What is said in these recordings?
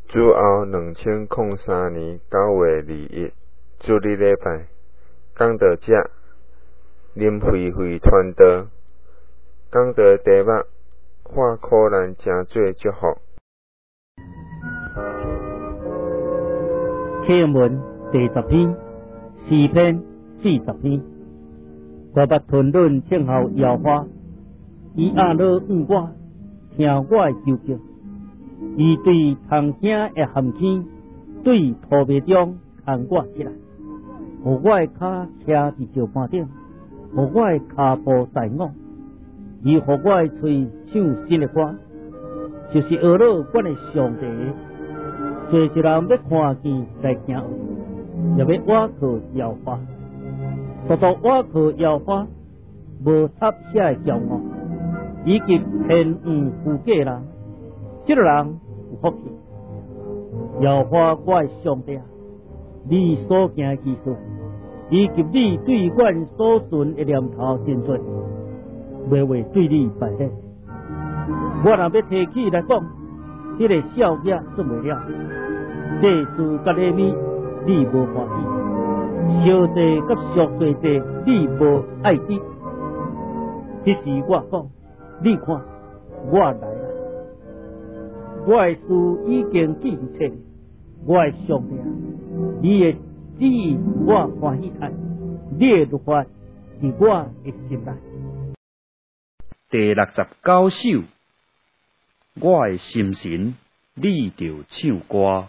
主后2003年9月2日，主日礼拜，讲道者林慧慧传道，讲道题目化苦难成做祝福。 经文第10篇，诗篇40篇。我捌吞论听候摇花，伊阿乐问我，听我的求救。伊对窗兄的含气，对土地中牵我起来，互我的脚徛伫石板顶，互我的骹步在我，伊互我的喙唱新的歌，就是俄罗阮的上帝。做一人要看见来行，也要倚靠摇花，独独倚靠摇花，无插遐的骄傲，以及偏误负假人，这个人有福气。摇花我的上帝，你所行的技术，以及你对阮所存的念头真多，袂为对你摆咧。我若要提起来讲，这个小子做袂了。这事甲利米，你无欢喜；小罪甲俗罪罪，你无爱知。这时我讲，你看，我来了。我的事已经记伫册，我的上帝，你的旨意我欢喜看，你的律法伫我的心内。 第69首，我的心神，你着唱歌。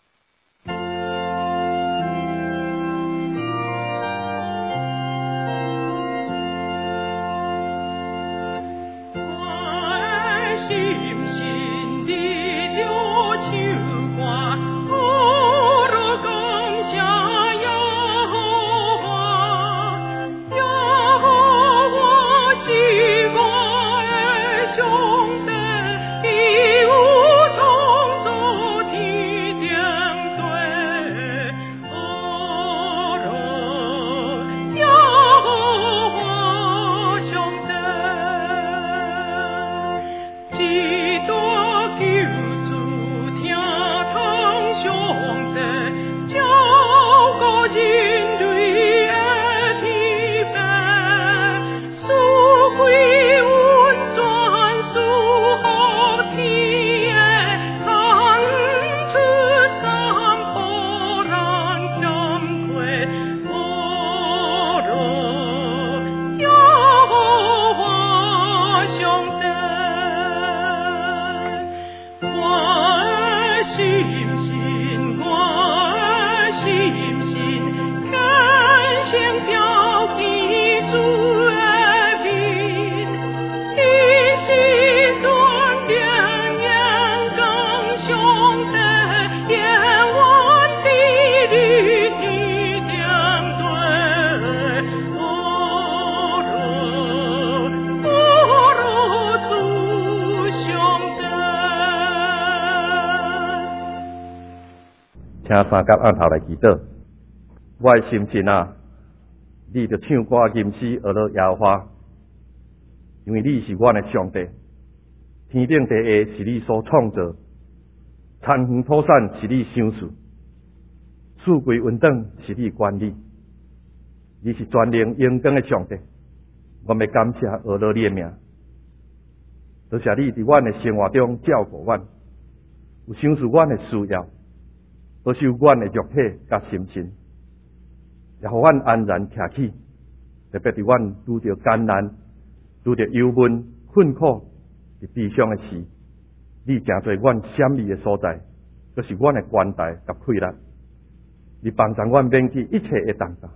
请三甲按头来祈祷。我的心神啊，你着唱歌吟诗学了耶和华，因为你是我的上帝，天顶地下是你所创造，田园土产是你想事，四季运转是你管理。你是全能永恒的上帝，我要感谢学了你的名，多谢你伫阮的生活中照顾阮，有想视阮的需要。保守阮的肉体甲心神，也互阮安然徛起。特别伫阮拄着艰难、拄着忧闷、困苦、伫悲伤的时，你诚做阮闪避的所在，就是阮的关怀甲快乐。你帮助阮免去一切的重担。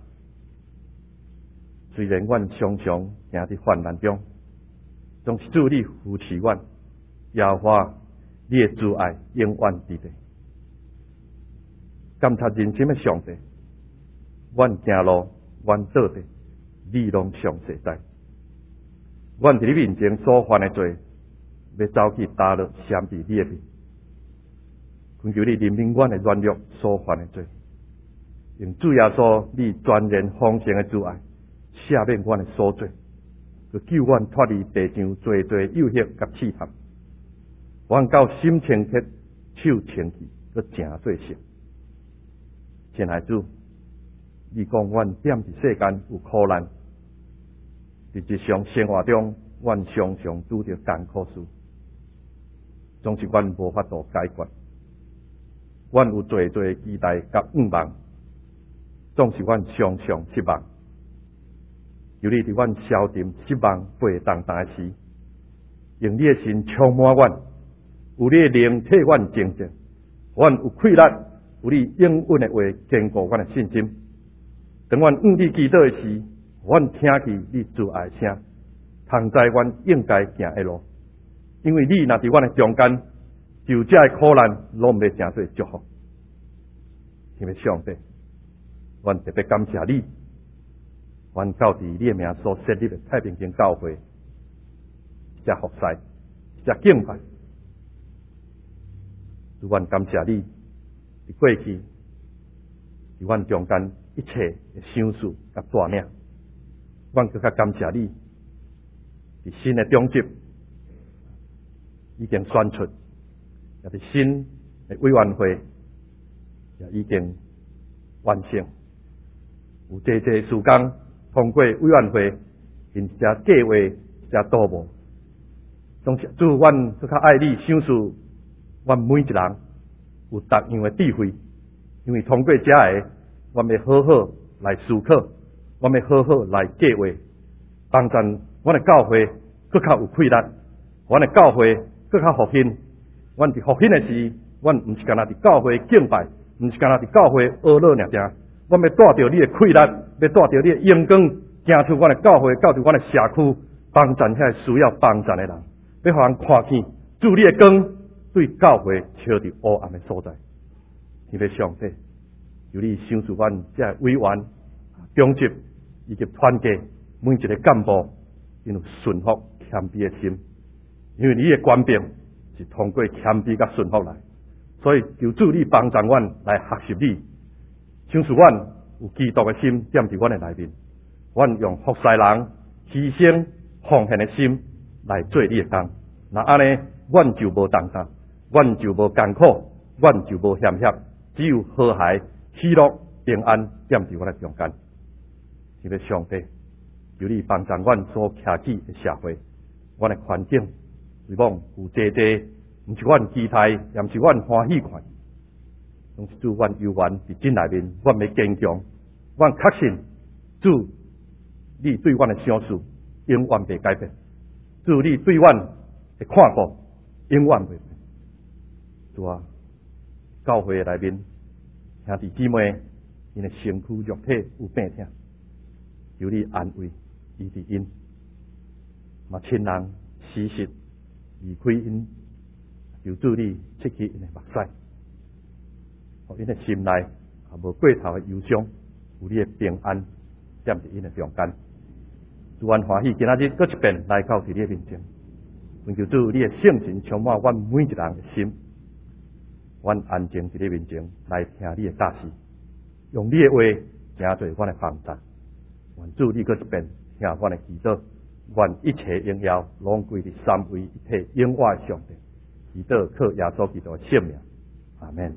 虽然阮常常行伫患难中，总是主你扶持阮，耶和华，你的慈爱永远伫地。感谢人心的上帝，阮行路，阮倒地，你拢详细知。阮伫你面前所犯的罪，要走去打落闪避你的面。恳求你怜悯阮的软弱所犯的罪，用主耶稣你全然丰盛的慈爱赦免阮的所罪，去救阮脱离地上罪罪诱惑甲试探。阮到心清洁，手清气， 佫诚做成。亲爱主，你讲阮踮伫世间有苦难，伫日常生活中，阮常常拄着艰苦事，总是阮无法度解决。阮有侪侪期待甲愿望，总是阮常常失望。求你伫阮消沉、失望、背动荡的时，用你的心充满阮，有你的灵替阮征战，阮有气力，有你应允的话坚固阮的信心。当阮向你祈祷的时，阮听去你慈爱的声，通知阮应该行的路。因为你若伫阮的中间，就这的苦难拢袂成做祝福。天父上帝，阮特别感谢你，阮到伫你的名所设立的太平间教会，这服侍，这敬拜，阮感谢你，伫过去，伫阮中间一切的赏赐甲带领，阮更加感谢你，伫新的中级已经选出，也伫新的委员会也已经完成，有济济事工通过委员会，并且计划、且导幕，总是主阮更较爱你赏赐阮每一人有逐样的智慧，因为通过这个，阮要好好来思考，阮要好好来计划，帮助阮的教会更较有气力，阮的教会更较复兴。阮伫复兴的时，阮毋是干那伫教会敬拜，毋是干那伫教会学乐尔尔，阮要带着你的气力，要带着你的阳光，行出阮的教会，到伫阮的社区，帮助遐需要帮助的人，要互人看见主你的光对教会照伫黑暗的所在。天父上帝，求你赏赐阮这委员、中级以及团结每一个干部，因有顺服谦卑的心，因为你的权柄是通过谦卑甲顺服来，所以求主你帮助阮来学习你，赏赐阮有基督的心踮伫阮的内面，阮用服侍人、牺牲、奉献的心来做你的工。那安尼，阮就无重担，阮就无艰苦，阮就无险险，只有和谐、喜乐、平安踮伫阮的中间。天父上帝，求你帮助阮所徛起的社会，阮的环境，是讲有济济，毋是阮期待，也毋是阮欢喜看，拢是主阮有缘伫真内面，阮要坚强，阮确信主你对阮的赏赐永远袂改变，主你对阮的看顾永远袂变。主啊，教会内面兄弟姊妹，因的身躯肉体有病痛，求你安慰医治因，嘛亲人时时离开因，求主你切去因的目屎，互因的心内也无过头的忧伤，有你的平安踮伫因的中间。主愿欢喜今仔日搁一遍来到伫你的面前，恳求主你的圣神充满阮每一人的心，阮安静伫你面前来听你的教示，用你的话行做阮的帮助。愿主你搁一遍听阮的祈祷，愿一切荣耀拢归伫三位一体永远的上帝。祈祷靠耶稣基督的圣名，阿门。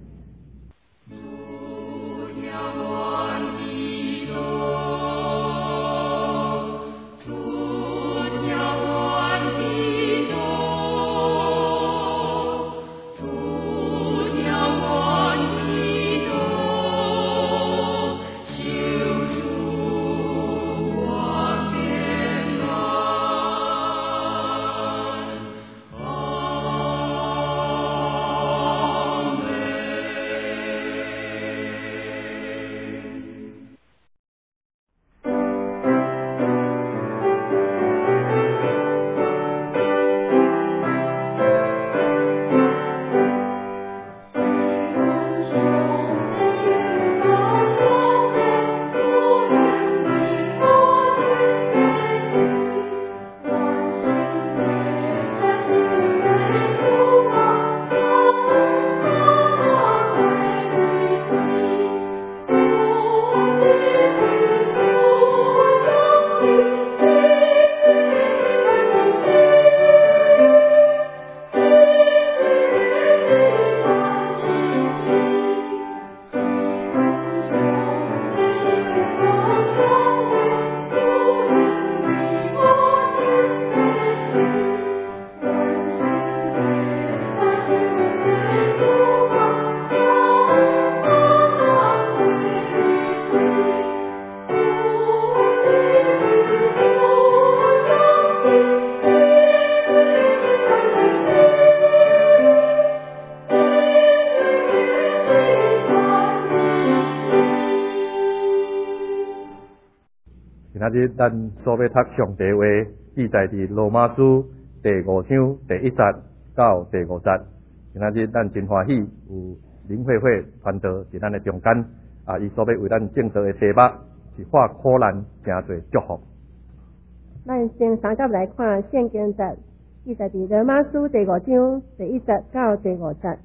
仔日咱所要读上帝话，记载伫罗马书第5章第1节到第5节。今仔日咱真欢喜有林慧慧传道伫咱的中间，伊所要为咱正道的题目是化苦难成做祝福。 咱先三角来看圣经节，记载伫罗马书第5章第1节到第5节。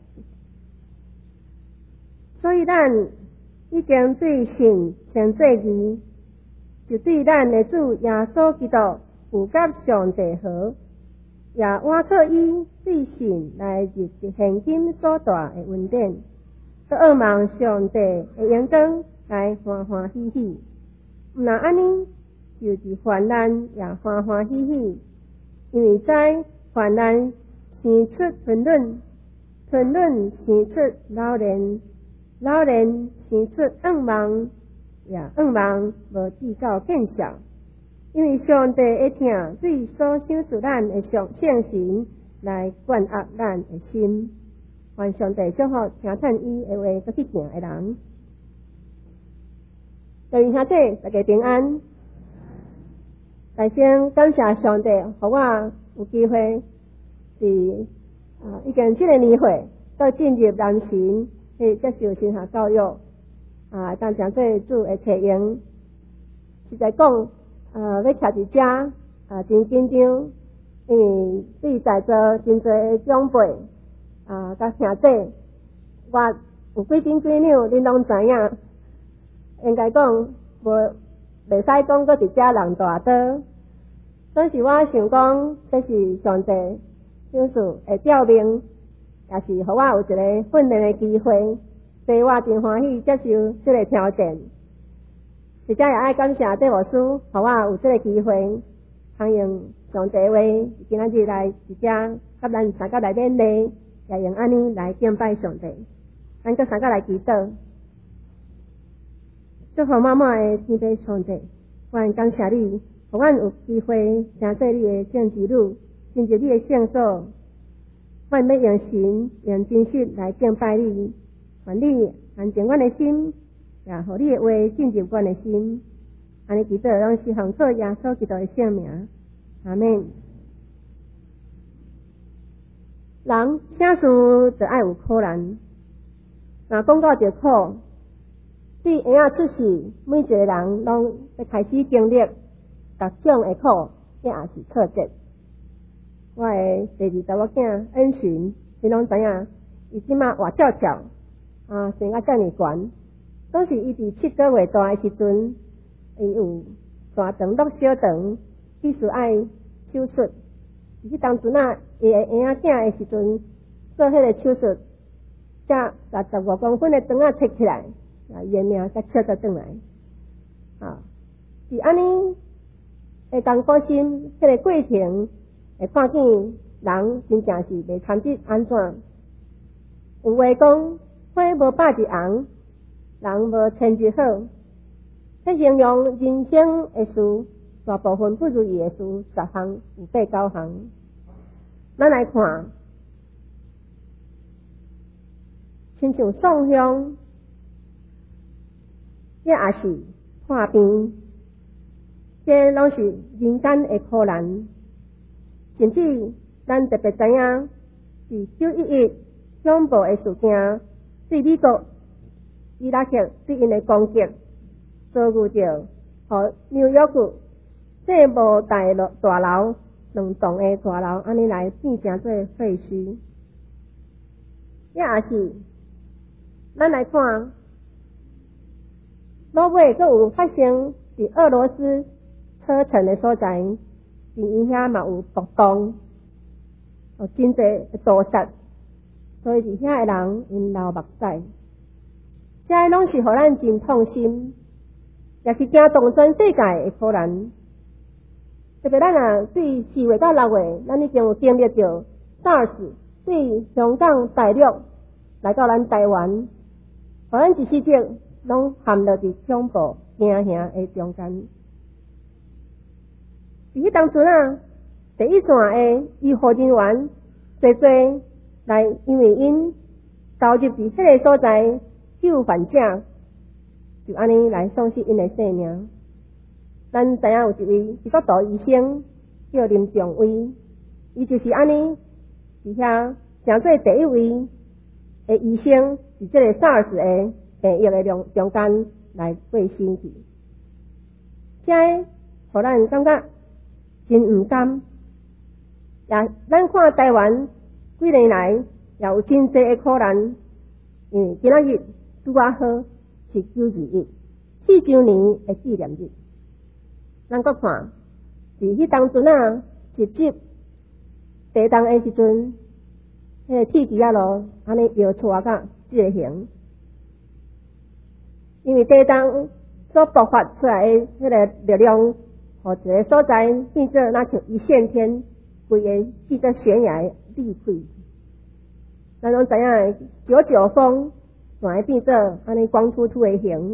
所以咱已经对神成做义，就对咱的主耶稣基督有甲上帝和，也换靠伊对神来入的现今所大的恩典，都渴望上帝的阳光来欢欢喜喜。毋若安尼，就是患难也欢欢喜喜，因为知患难生出吞忍，吞忍生出老练，老练生出仰望，也仰望无至到见效。因为上帝会听对所想事咱的圣神来管压咱的心，愿上帝祝福听趁伊的话搁去行的人。各位兄弟，大家平安。来先感谢上帝，互我有机会是已经这个年岁到进入男神去接受神学教育，当讲做主的册用。实在讲，要徛伫遮真紧张，因为对在座真侪长辈甲兄弟，我有几斤几两，恁拢知影。应该讲袂使讲搁伫遮人大多。当时我想讲，这是上帝小事会调明，也是互我有一个训练的机会，所以我真欢喜接受这个挑战。实在也爱感谢戴牧师，互我有这个机会，通用上帝话，今仔日来伫遮，甲咱三个来勉励，也用安尼来敬拜上帝。咱搁三个来祈祷，祝福满满的天父上帝，我感谢你。互阮有机会成做你的圣子女，进入你的圣所，阮要用神用真实来敬拜你。愿你安静阮的心，也互你的话进入阮的心。安尼祈祷，拢是奉靠耶稣基督的圣名，阿们。人啥事就爱有苦难，若讲到着苦，对婴仔出世，每一个人拢要开始经历。各种的苦，也是挫折。我的第二查某囝恩寻，你拢知影，伊即马活跳跳，生啊遮尔悬。当时伊伫7个月大的时阵，伊有大肠落小肠，必须爱手术。迄当阵伊的婴仔囝的时阵，做迄个手术，才65公分的肠仔切起来，伊的命才笑得转来。是安尼。会艰苦心，迄个过程会看见人真正是袂参即安怎？有话讲，花无百日红，人无千日好。迄形容人生的事，大部分不如意的事10项有8、9项。咱来看，亲像丧凶，也是破病。这拢是人间的苦难，甚至咱特别知影，是911恐怖的事件，对美国伊拉克对因的攻击，遭遇着和纽约市世贸大楼2栋的大楼，安尼来变成做废墟。也是咱来看，老尾阁有发生伫俄罗斯车臣的所在，因遐嘛有暴动，真侪屠杀，所以伫遐的人因流目屎，这拢是互咱真痛心，也是惊动全世界的苦难。特别咱对4月到6月，咱已经有经历着 SARS 对香港大陆来到咱台湾，互咱一时间拢陷落伫恐怖惊吓的中间。伫迄当阵第一线的医护人员侪来，因为因投入伫迄个所在救患者，就安尼来丧失因的性命。 咱知影有一位基督徒医生叫林仲威，伊就是安尼，伫遐成做第一位的医生，伫这个 SARS 的病疫的中间来过身去，这互咱感觉真毋甘。也咱看台湾几年来也有真济的苦难，因为今仔日拄啊好是921，4周年的纪念日。咱搁看，伫迄当阵啊，10集地动的时阵，迄个铁枝仔路安尼摇错甲即个形，因为地动所爆发出来的迄个力量，互一个所在变做若像一线天，规个变做悬崖裂开。咱拢知影99风，就会变做安尼光秃秃的形。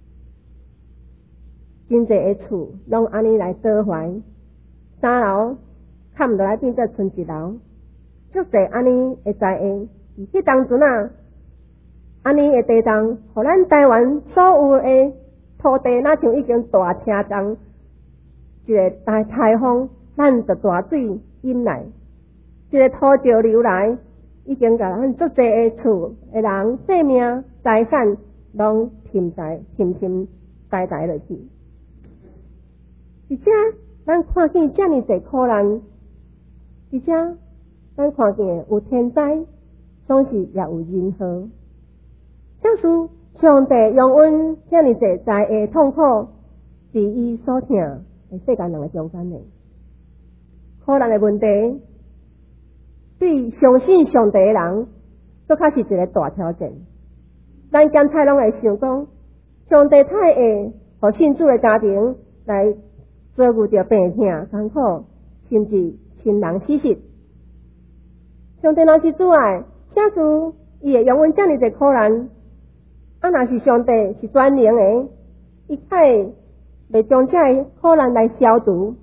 真济个厝拢安尼来倒坏，3楼看落来变做剩1楼，足济安尼的灾厄。伫迄当阵啊，安尼的地动，互咱台湾所有的土地，若像已经大车站，一个大台风，咱就大水淹来，一个土潮流来，已经甲咱足济的厝的人性命财产拢沉呆落去。而且咱看见遮尔济苦难，而且咱看见有天灾，总是也有人祸。像是上帝用阮遮尔济灾的痛苦，是伊所疼的世间人的中间的苦难的问题，对相信上帝的人，都较是一个大挑战。咱检太拢会想讲，上帝太会互信主的家庭来遭遇着病痛、艰苦，甚至亲人死失。上帝若是主爱，啥事伊会用阮遮尔济苦难？啊，若是上帝是全能的，伊太袂将这个苦难来消除。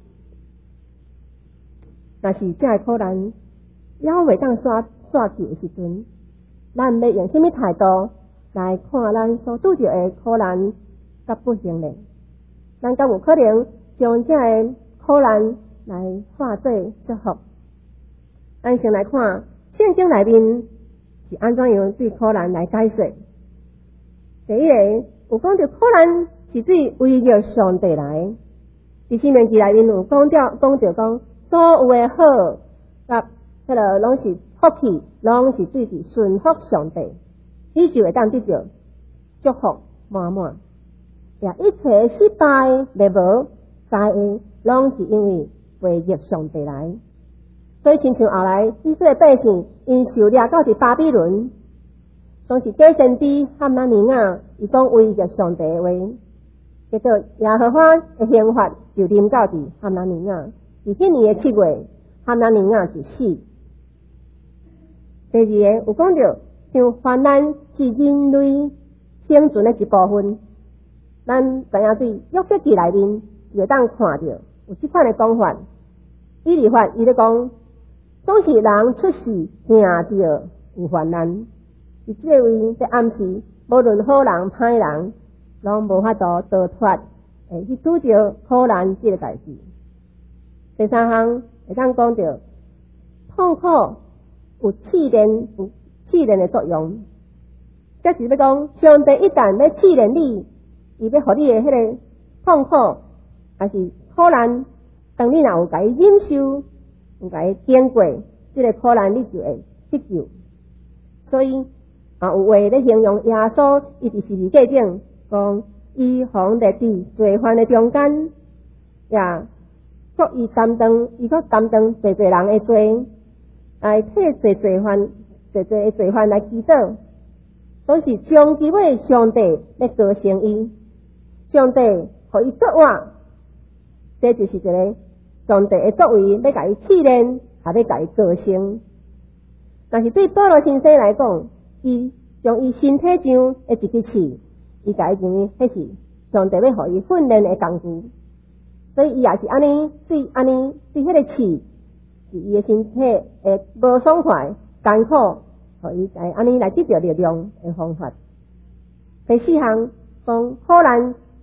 若是这个苦难还袂当煞去的时阵，咱要用什么态度来看咱所拄着的苦难甲不幸呢？咱敢有可能将这个苦难来化作祝福？咱先来看圣经内面是安怎样对苦难来解说。第一个有讲到苦难是对为着上帝来，伫申命记内面有讲讲所有的好甲迄个拢是福气，拢是对伫顺服上帝，你就会当得到祝福满满。也一切失败灭无灾厄，拢是因为违逆上帝来。所以亲像后来以色列百姓因受掠到伫巴比伦，总是假先知哈拿尼亚伊讲违逆上帝的话，结果耶和华的刑罚就临到伫哈拿尼亚。伫迄年的7月，哈拿尼亚就死。第二个有讲到，像患难是人类生存的一部分。咱知影对约瑟记内面就会当看到有这款的讲法。以利法伊咧讲，总是人出世惊着有患难，是这个位在暗示，无论好人歹人，拢无法度逃脱去拄着苦难这个代志。第三项会当讲到痛苦有试炼的作用，这是要讲上帝一旦要试炼你，伊要互你的迄个痛苦还是苦难，当你若有甲伊忍受，有甲伊经过这个苦难，你就会得救。所以有话咧形容耶稣，伊伫十字架顶讲，伊防立伫罪犯的中间，也伊担当侪人的罪，来替侪的罪犯来祈祷，都是终极尾上帝要高升伊，上帝互伊作活，这就是一个上帝的作为，要甲伊试炼，也要甲伊高升。但是对保罗先生来讲，伊将伊身体上的一支刺，伊甲伊认为迄是上帝要互伊训练的工具。所以伊也是安尼对迄个刺，是伊的身体会无爽快、艰苦，互伊安尼来得到力量的方法。第四项讲苦难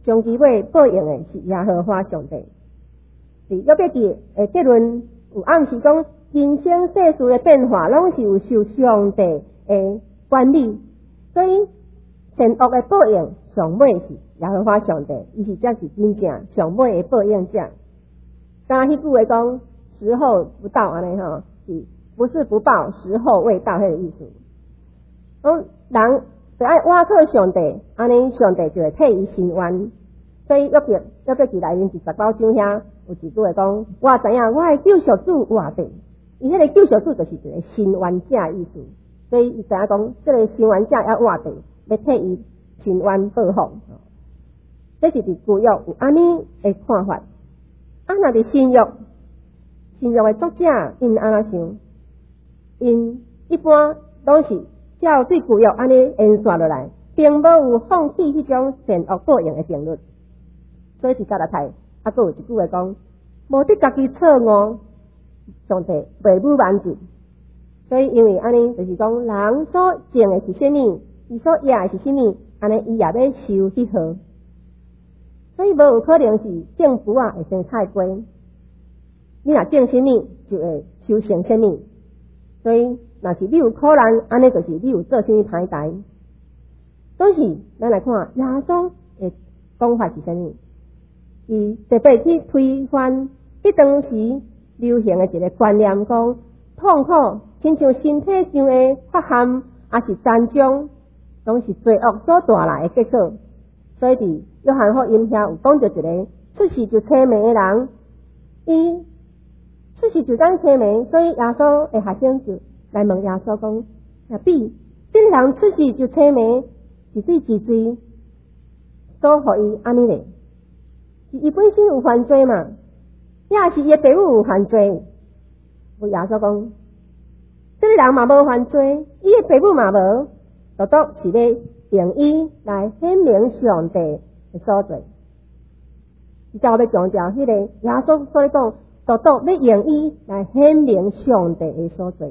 终其尾报应的是耶和华上帝。伫约伯记的结论有暗示讲，人生世事的变化拢是有受上帝的管理，所以善恶的报应上尾是耶和华上帝，伊是才是真正上尾的报应者。刚迄句话讲时候不到安尼吼，是不是不报时候未到迄个意思？人就爱倚靠上帝，安尼上帝就会替伊伸冤。所以约伯记内面19章遐有一句话讲，我知影我的救赎主活着，伊迄个救赎主就是一个伸冤者意思。所以伊知影讲，这个伸冤者要活着，要替伊伸冤报复。这是伫旧约有安尼的看法。若伫新约的作者因安怎想？因一般拢是照对旧约安尼沿线落来，并无有放弃迄种善恶报应的定律。所以伫加拉太，还佫有一句话讲：无得家己错误，上帝袂武完尽。所以因为安尼，就是讲人所种的是啥物，伊所野的是啥物，安尼伊也要收迄号。所以无有可能是种卜会生菜瓜，你若种啥物就会收成啥物。所以若是你有苦难，安尼就是你有做啥物歹代。但是咱来看耶稣的讲法是啥物？伊特别去推翻迄当时流行的一个观念，讲痛苦亲像身体上的缺陷，也是残障，拢是罪恶所带来的结果。所以伫约翰福音遐有讲到一个出世就青眉的人，伊出世就当青眉，所以耶稣的学生就来问耶稣讲：若比这个人出世就青眉，是对治罪所互伊安尼咧？是伊本身有犯罪嘛？也是伊的父母有犯罪？有耶稣讲，这个人嘛无犯罪，伊的父母嘛无，独独是咧用伊来显明上帝的所在。是照要强调迄个耶稣所咧讲，独独要用伊来显明上帝的所在。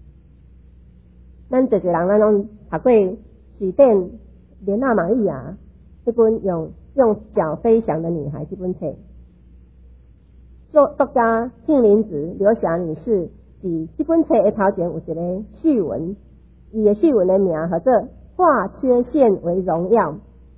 咱这些人，咱拢读过水电莲娜玛利亚这本用脚飞翔的女孩这本册，作家杏林子刘霞女士伫这本册的头前有一个序文，伊的序文的名叫做《化缺陷为荣耀》。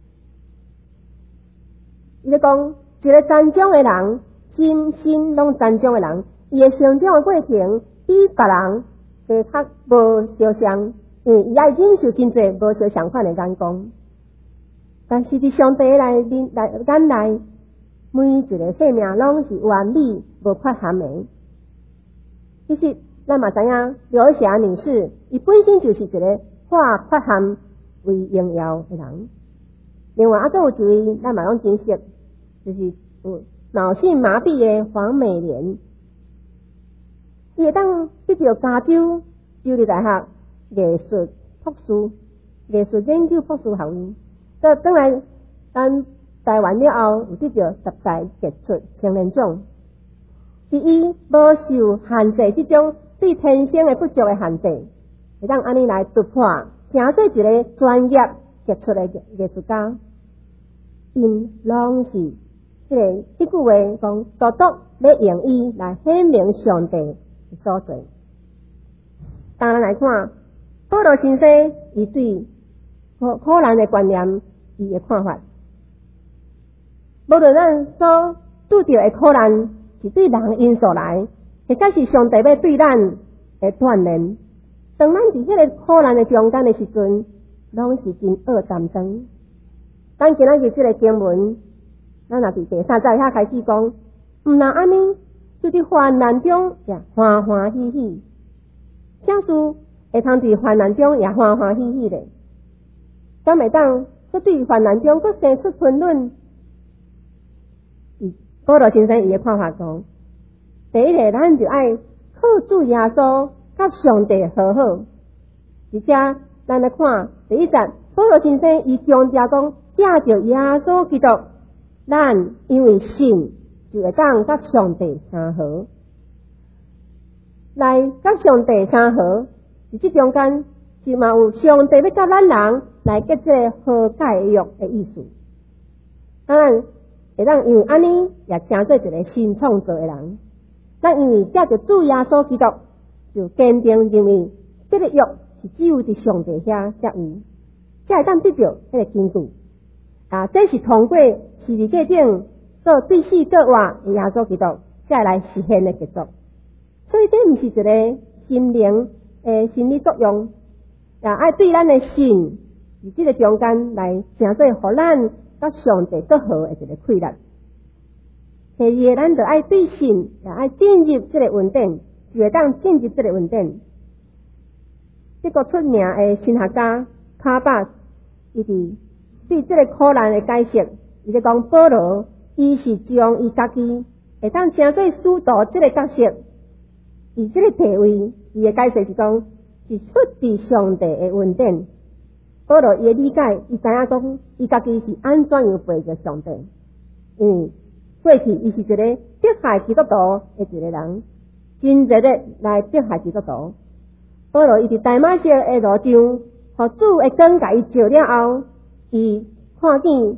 伊咧讲，一个残障的人，身拢残障的人，伊的成长的过程比别人更较无相像，因为伊爱忍受真侪无相相款的眼光。但是伫上帝眼内，每一个生命拢是完美无缺陷的。其实咱嘛知影，刘霞女士伊本身就是一个化缺陷为荣耀的人。另外还有一位咱嘛拢真熟，就是有脑性麻痹的黄美莲，伊会当得到加州州立大学艺术研究博士学位。所以当然，咱台湾了后有得到10大杰出青年奖，是伊无受限制这种对天生的不足的限制，会当安尼来突破，成做一个专业杰出的艺术家。因拢是迄句话讲，独独要用伊来显明上帝的所在。当然来看，保罗先生伊对苦难的观念，伊的看法，无论咱所拄到的苦难是对人因素来，或者是上帝要对咱的锻炼。当咱伫迄个苦难的中间的时阵，拢是真恶淡长。咱今仔日这个经文，咱若伫第3节遐开始讲，毋若安尼，就伫患难中也欢欢喜喜。啥事会通伫患难中也欢欢喜喜咧？敢会当搁对患难中搁生出吞论？保罗先生伊的看法讲，第一个咱就爱靠主耶稣甲上帝和好。而且咱来看第一节，保罗先生伊强调讲，借着耶稣基督，咱因为信就会当甲上帝相和。来甲上帝相和，伫即中间是嘛有上帝要甲咱人来结这和解约的意思。 咱会当因为安尼也成做一个新创造的人。咱因为借着主耶稣基督，就坚定认为这个约是只有伫上帝遐才有，才会当得到迄个根据。这是通过十字架顶做对死过活的耶稣基督才来实现的结束。所以这毋是一个心灵的心理作用，爱对咱的信伫这个中间来成做互咱甲上帝更好的一个契约。第二，咱就爱对信，也爱进入这个稳定，就会当进入这个稳定。这个出名的神学家卡巴，伊伫对这个苦难的解释，伊就讲保罗，伊是将伊家己会当成做使徒这个角色，以这个地位，伊的解释是讲是出自上帝的恩典。保罗伊的理解，伊知影讲，伊家己是安怎样背着上帝，因为过去伊是一个迫害基督徒的一个人，真热烈来迫害基督徒。保罗伊伫大马色的路上，互主的光甲伊照了后，伊看见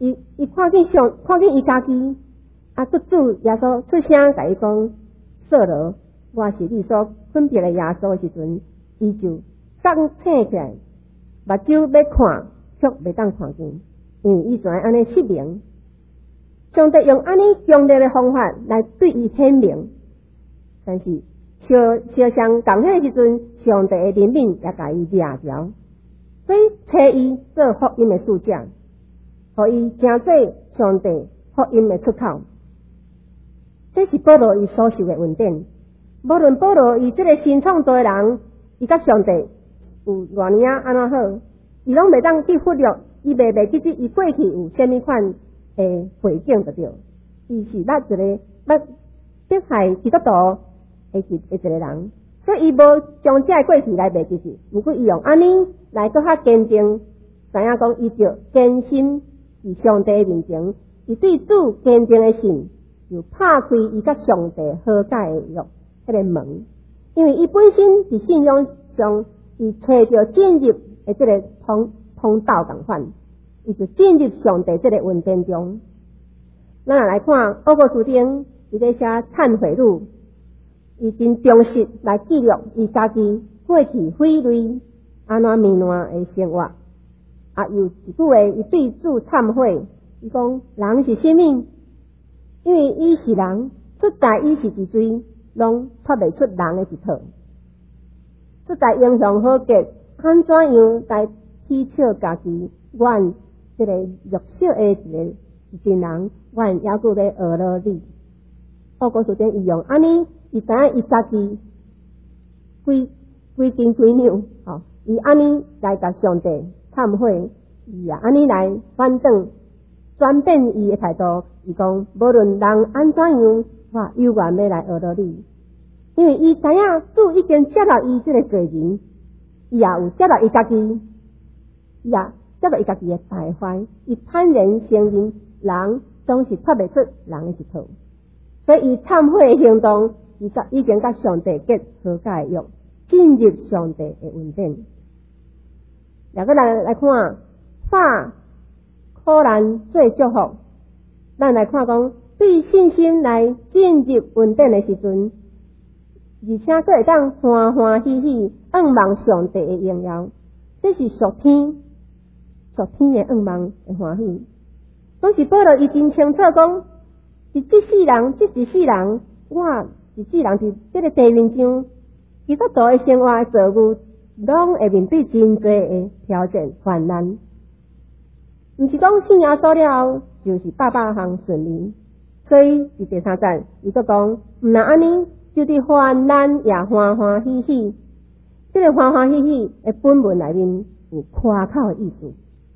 伊家己，对主耶稣出声甲伊讲：扫罗，我是你所分别的耶稣的时阵，伊就刚醒起来，目睭要看，却袂当看见，因为伊全安尼失明。上帝用安尼强烈的方法来对伊显明，但是相相共迄个时阵，上帝的怜悯也甲伊掠条，所以找伊做福音的使者，互伊成做上帝福音的出口。这是保罗伊所受的恩典。无论保罗伊这个新创造的人，伊甲上帝有偌尼安怎好，伊拢袂当去忽略，伊袂记伊过去有虾米款的背景就对，伊是捌一个迫害基督徒的一个人，所以伊无将这过去来袂记住，不过伊用安尼来搁较坚定，知影讲伊就坚心伫上帝面前，伊对主坚定的信，就拍开伊甲上帝和解的约迄个门，因为伊本身伫信仰上是找着进入的这个通道同款。伊就进入上帝这个恩典中。咱来看奥古斯丁伊在写忏悔录，伊真忠实来记录伊家己过去匪类安怎糜烂的生活。有一句话，伊对主忏悔，伊讲人是啥物？因为伊是人，出在伊是之罪，拢脱袂出人的一套。出在英雄好杰，安怎样来取笑家己？阮这个弱小的一群人，阮还佫咧学了你。奥古斯丁伊用安尼，伊知影伊家己规斤规两，伊安尼来甲上帝忏悔，伊也安尼来反转，转变伊的态度。伊讲，无论人安怎样，我有愿要来学了你，因为伊知影主已经接纳伊这个罪人，伊也有接纳伊家己，伊也接纳伊家己的败坏，伊坦然承认人总是脱袂出人的一套，所以伊忏悔的行动，已经甲上帝结和解约，进入上帝的恩典。然后来看化苦难做祝福，咱来看讲对信心来进入恩典的时阵，而且佫会当欢欢喜喜仰望上帝的荣耀，这是属天的仰望的欢喜。拢是保罗伊真清楚讲，是一世人，我一世人伫这个地面上，基督徒的生活的造物，拢会面对真多的挑战患难。毋是讲信耶稣了后就是百项顺利，所以伫第3节伊佫讲，毋但安尼，就伫患难也欢欢喜喜。这个欢欢喜喜的本文内面有夸口的意思。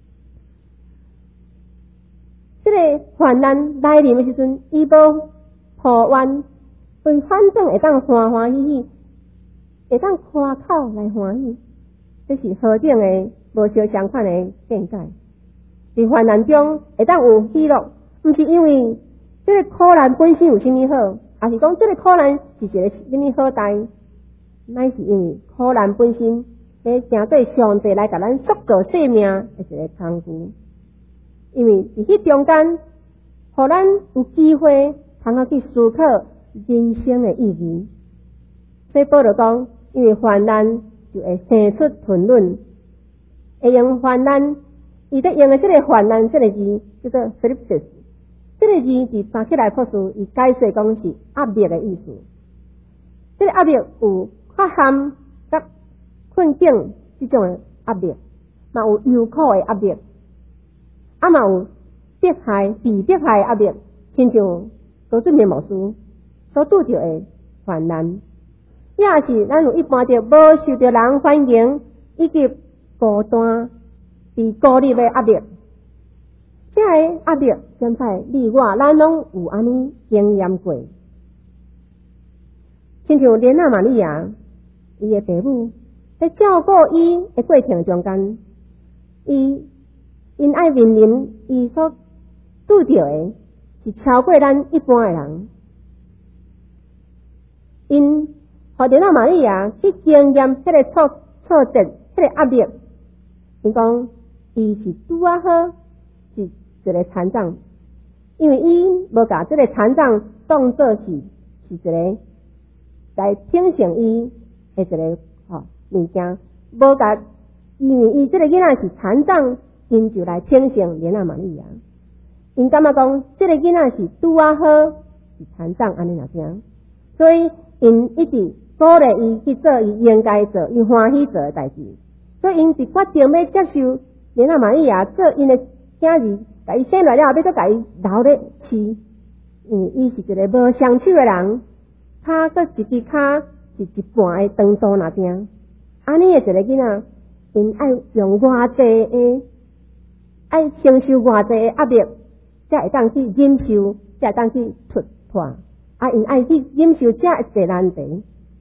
这个患难来临的时阵，伊无抱怨，反正会当欢欢喜喜，会当夸口来欢喜，这是何等的无相相款的见解。伫患难中会当有喜乐，毋是因为这个苦难本身有甚物好，还是讲这个苦难是一个甚物好代，乃是因为苦难本身是成对上帝来甲咱塑造生命的一个工具。 因为伫迄中间，互咱有机会通好去思考人生的意义。所以保罗讲，因为患难就会生出吞论，会用患难，伊在用的这个患难这个字叫做 thlipsis， 这个字伫巴克莱普斯伊解释讲是压力的意思。这个压力有缺陷甲困境这种的压力，嘛有忧苦的压力，嘛有迫害、被迫害的压力，亲像高俊明牧师所拄着的患难，也是咱有一般着无受着人欢迎以及孤单、被孤立的压力。这个压力，现在你我咱拢有安尼经验过。亲像莲娜玛利亚，伊的父母在照顾伊的过程中间，因爱面临伊所拄着的是超过咱一般的人。因互莲娜玛利亚去经验迄个挫折、迄个压力，因讲伊是拄啊好，是一个残障，因为伊无甲这个残障当作是一个来挺醒伊的一个物件，无甲，因为伊这个囡仔是残障，因就来挺醒莲娜玛利亚。因感觉讲这个囡仔是拄啊好，是残障安尼若听，所以因一直鼓励伊去做伊应该做、伊欢喜做的代志。所以因就决定要接受莲娜玛利亚做因的囝儿，甲伊生来了，要搁甲伊留咧饲，因为伊是一个无双手的人。骹搁一只骹是一半的长度那听，安尼的一个囡仔，因爱用偌济的，爱承受偌济的压力，才会当去忍受，才会当去突破。因爱去忍受这一个难题。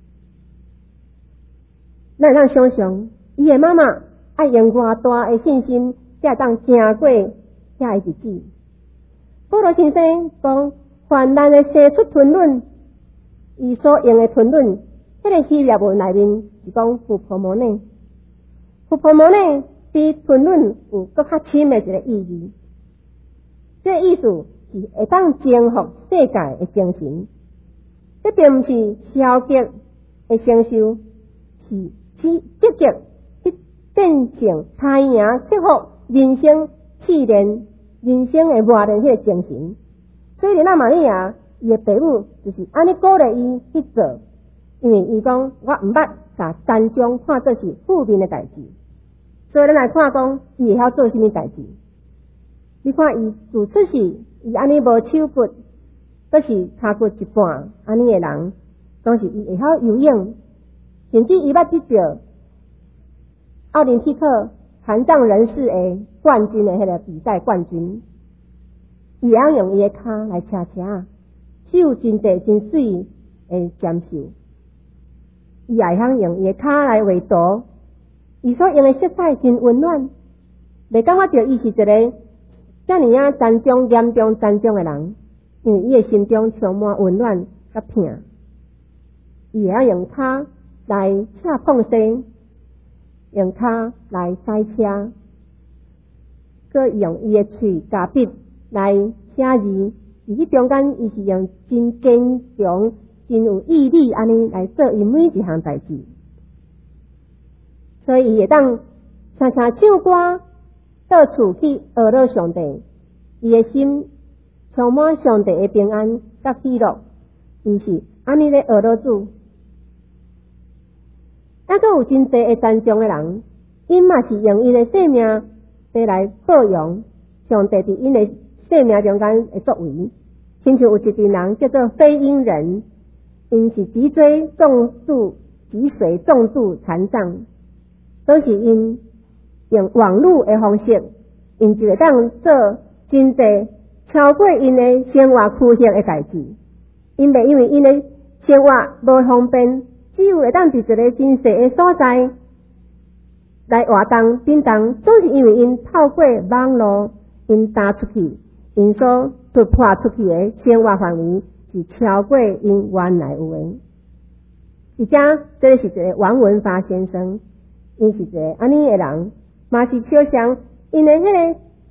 咱会当想象，伊的妈妈爱用偌大的信心，才会当行过这个日子。保罗先生讲，患难的生出吞论。伊所用的吞论，迄个希腊文内面是讲福婆摩内，福婆摩内比吞论有更较深的一个意义。这个意思是会当征服世界的精神，这并不是消极的承受，是积极去变成太阳克服人生试炼、人生的磨练迄个精神。所以莲娜玛利亚伊的父母就是安尼鼓励伊去做，因为伊讲我毋捌甲残障看作是负面的代志，所以咱来看讲伊会晓做甚物代志。你看伊自出世，伊安尼无手骨，都是骹骨一半安尼的人，当时伊会晓游泳，甚至伊捌得到奥林匹克残障人士的冠军的迄个比赛冠军，伊会晓用伊的骹来车车。手真细真水的沾手，伊也会晓用伊的骹来画图，伊所用的色彩真温暖，袂感觉到伊是一个遮尔残障、严重残障的人，因为伊的心中充满温暖甲疼。伊会晓用骹来恰碰生，用骹来塞车，佮用伊的喙甲笔来写字。伫迄中间，伊是用真坚强、真有毅力安尼来做伊每一项代志，所以伊会当常常唱歌，到处去学乐上帝，伊的心充满上帝的平安甲喜乐，伊是安尼咧学乐主。还佫有真侪会残障的人，因嘛是用因的性命来保养上帝伫因的生命中间的作为，亲像有一群人叫做非因人，因是脊椎重度、脊髓重度残障，都是因用网络的方式，因就会当做真侪超过因的生活区域的代志，因袂因为因的生活无方便，只有会当伫一个真细的所在来活动、振动，总是因为因透过网络，因打出去。因所突破出去的生活范围是超过因原来有的。而且这个是一个王文华先生，因是一个安尼的人，嘛是超像因的迄个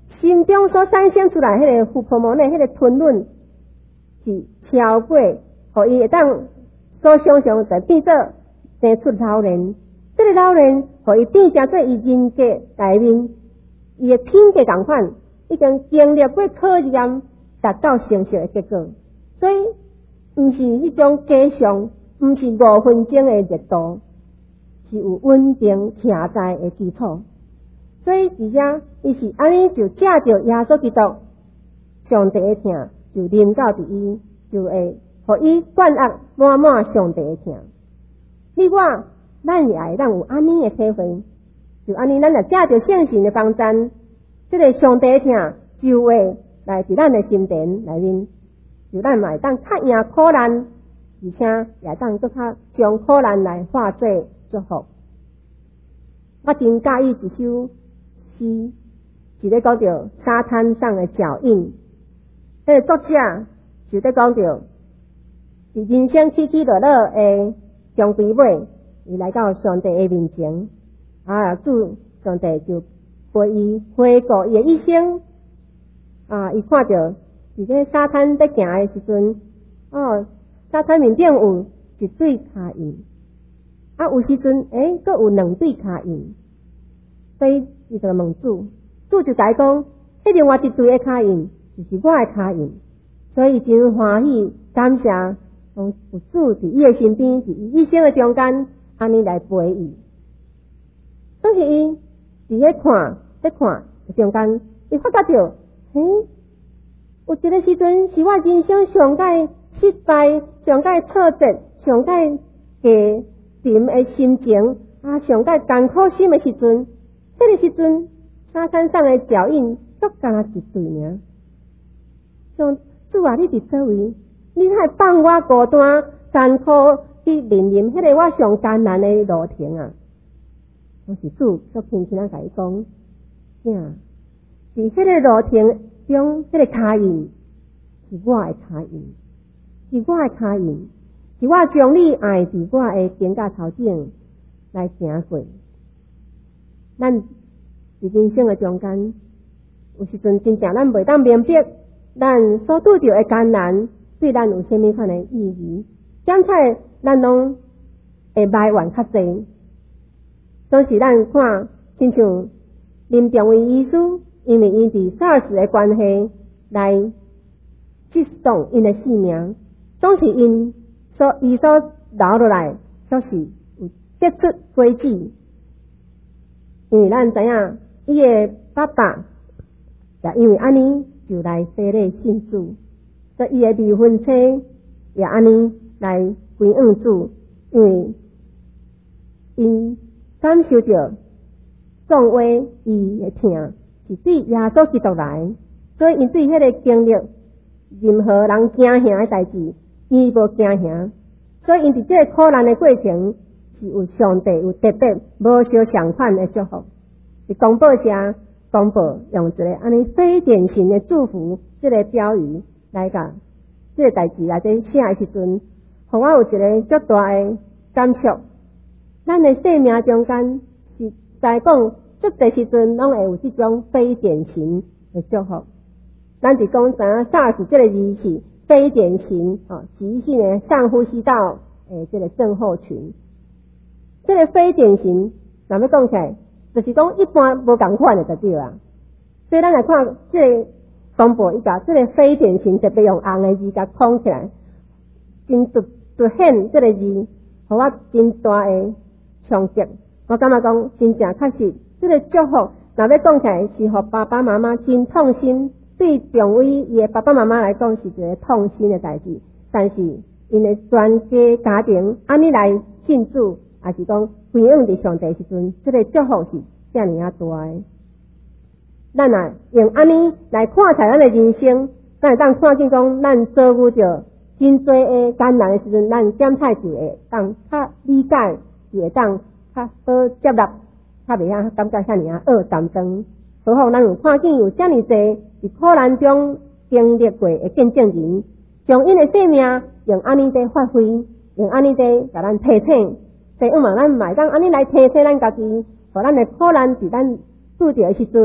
心中所产生出来迄个福婆摩内迄个吞论是超过，互伊会当所想象就变做生出老年。这个老年，互伊变成做伊人格内面，伊的品格同款，已经经历过考验，达到成熟的结果。所以，毋是迄种假象，毋是5分钟的热度，是有稳定徛在的基础。所以，而且伊是安尼就借着耶稣基督上帝的疼，就临到伫伊，就会互伊灌压满满上帝的疼。你我。咱也会当有安尼的体会，就安尼，咱也借着圣神的帮助，这个上帝疼就会来伫咱的心田内面，就咱嘛会当较赢苦难，而且也会当搁较将苦难来化作祝福。我真介意一首诗，是咧讲着沙滩上的脚印。迄个作者就咧讲着，是人生起起落落的上归尾。伊来到上帝的面前，主上帝就陪伊回顾伊的一生。伊看到伫咧沙滩在行的时阵，沙滩面顶有一对脚印，有时阵阁有2对脚印，所以伊就问主就甲伊讲，迄另外一对的脚印就是我的脚印，所以真欢喜感谢，有主伫伊的身边，伫伊一生的中间。安尼来陪伊，当时伊伫咧看中间，伊发觉到，有一个时阵是我人生上界失败、上界挫折、上界低沉的心情，上界艰苦心的时阵，迄个时阵沙滩上的脚印足加一对尔。上主啊，你伫叨位？你还放我孤单艰苦？去面临迄个我上艰难的路程啊！我是主足轻轻甲伊讲，是迄个路程中，迄个脚印是我的脚印，是我的脚印，是我将你爱伫我的肩胛头前来行过。咱伫人生的中间，有时阵真正咱袂当明白，咱所拄着的艰难对咱有甚物款的意义。检采咱拢会埋怨较济，当时咱看，亲像林中尉医师，因为因伫SARS的关系来结束因的性命，总是因所留落来，却是有结出果子。因为咱知影，伊的爸爸也因为安尼就来洗礼信主，所以伊的离婚妻也安尼。来归恩主，因为因感受到众话伊的疼是对耶稣基督来，所以因对迄个经历任何人惊吓的代志，伊无惊吓，所以因伫这个苦难的过程是有上帝有特别无相相款的祝福。伫公报社公报用一个安尼非典型的祝福这个标语来甲这个代志内底写的时阵。互我有一个足大的感触，咱的生命中间是在讲，足侪时阵拢会有这种非典型的祝福。咱是讲知影SARS这个字是非典型急性的上呼吸道这个症候群。这个非典型，若要讲起来，就是讲一般无共款的就对啦。所以咱来看这个公布伊甲这个非典型，特别用红的字甲框起来，真凸显这个字，互我真大的冲击。我感觉讲，真正确实，这个祝福，若要讲起来，是互爸爸妈妈真痛心。对众位伊的爸爸妈妈来讲，是一个痛心的代志。但是，因的全家庭安尼来信主，也是讲归向伫上帝时阵，这个祝福是遮尔啊大的。咱也用安尼来看待咱的人生，咱会当看见讲，咱遭遇着真多的艰难的时阵，咱检采就会当较理解，就会当较好接纳，较袂晓感觉遐尔啊恶担当。何况咱有看见有遮尔侪伫苦难中经历过的见证人，将因的生命用安尼地发挥，用安尼地甲咱提醒。所以咱嘛当安尼来提醒咱家己，互咱的苦难伫咱拄着的时阵，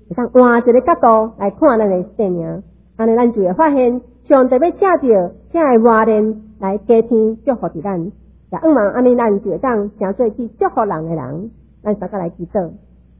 会当换一个角度来看咱的生命，安尼咱就会发现上帝要借着这个磨练来加添祝福伫咱，也希望安尼咱就会当成做去祝福人的人。咱大家来祈祷。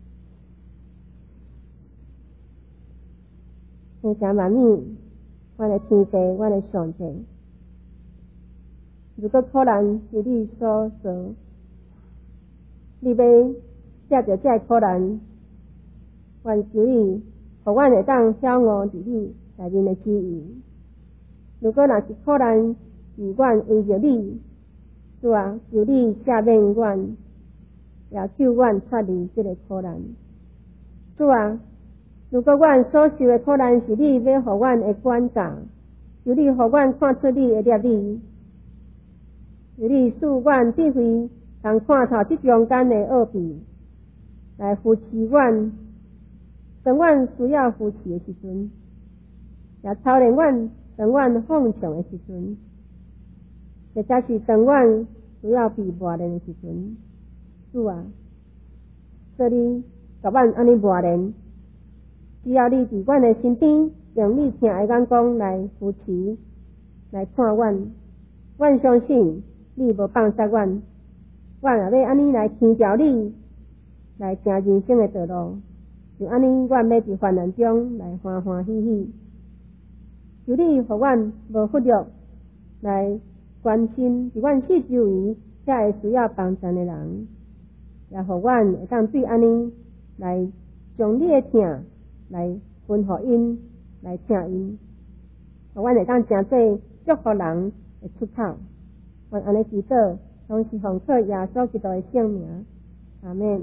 谢谢万物，阮的天父，阮的上帝。如果可能是你所做，你要借着这可能，愿求你，互阮会当晓悟伫你内面的旨意。如果若是可能是阮为着你，主啊，求你赦免阮，也救阮脱离这个可能。主啊，如果阮所受的可能是你要互阮的管教，求你互阮看出你的业力，求你使阮智慧通看透这中间的奥秘，来扶持阮，当阮需要扶持的时阵，也操练阮当阮放松的时阵，或者是当阮需要被磨练的时阵，主啊，说你甲阮安尼磨练，只要你伫阮的身边，用你听的眼光来扶持，来看阮，阮相信你无放下阮，阮也要安尼来听调你，来行人生的道路，就安尼，阮要伫患难中来欢欢喜喜。求你互阮无忽略来关心伫阮四周围遐会需要帮助的人，也互阮会当对安尼来将你的疼来分互因，来听因，互阮会当诚做祝福人的出口。阮安尼祈祷，拢是奉靠耶稣基督的圣名，阿们。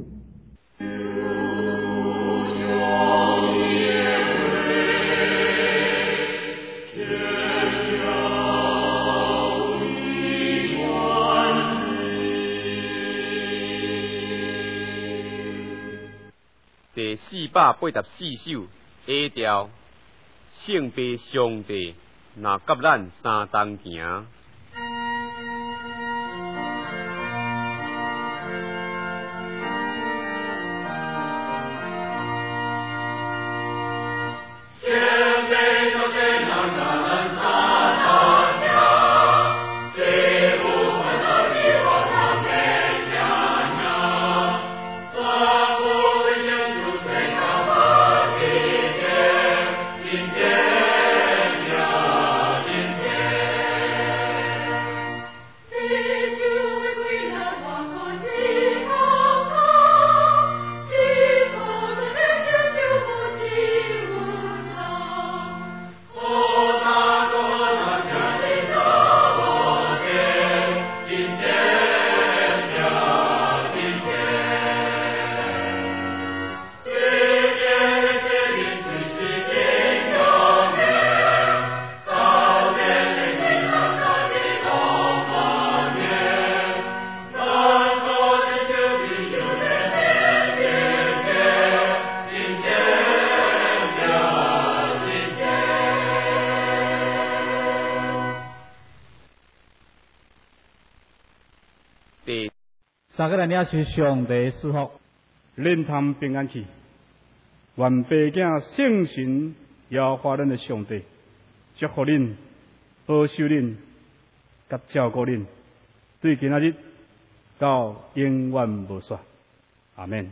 第484首 A 调，圣父上帝，若甲咱相同行。 三个人领受上帝祝福， 恁通平安去。愿爸囝圣神耶和华咱的上帝祝福恁，保守恁，甲照顾恁，对今仔日到永远无煞。阿免。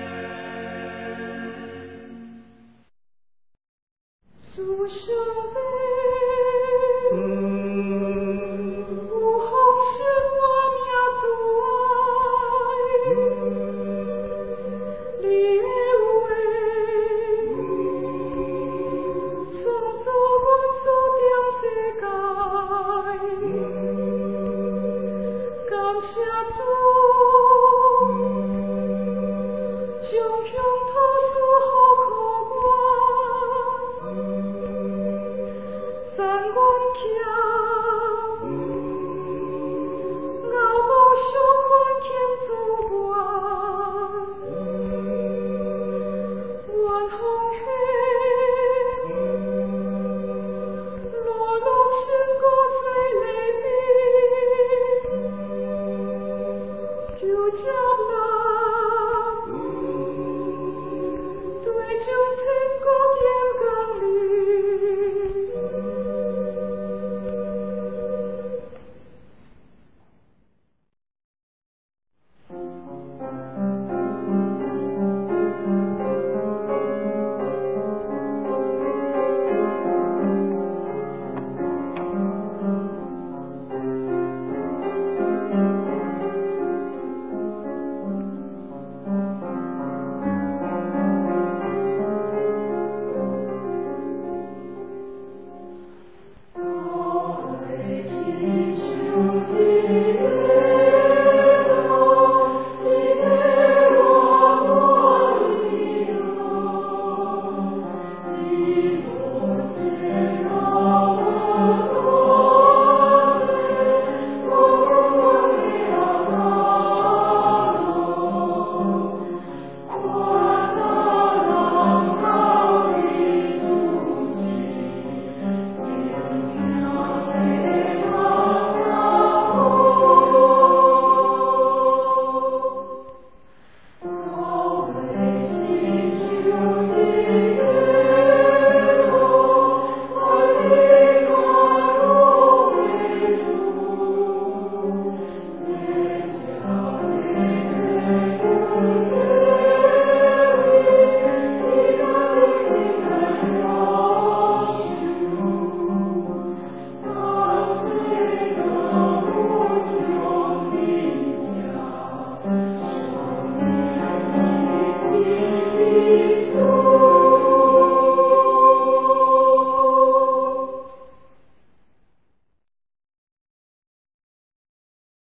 树树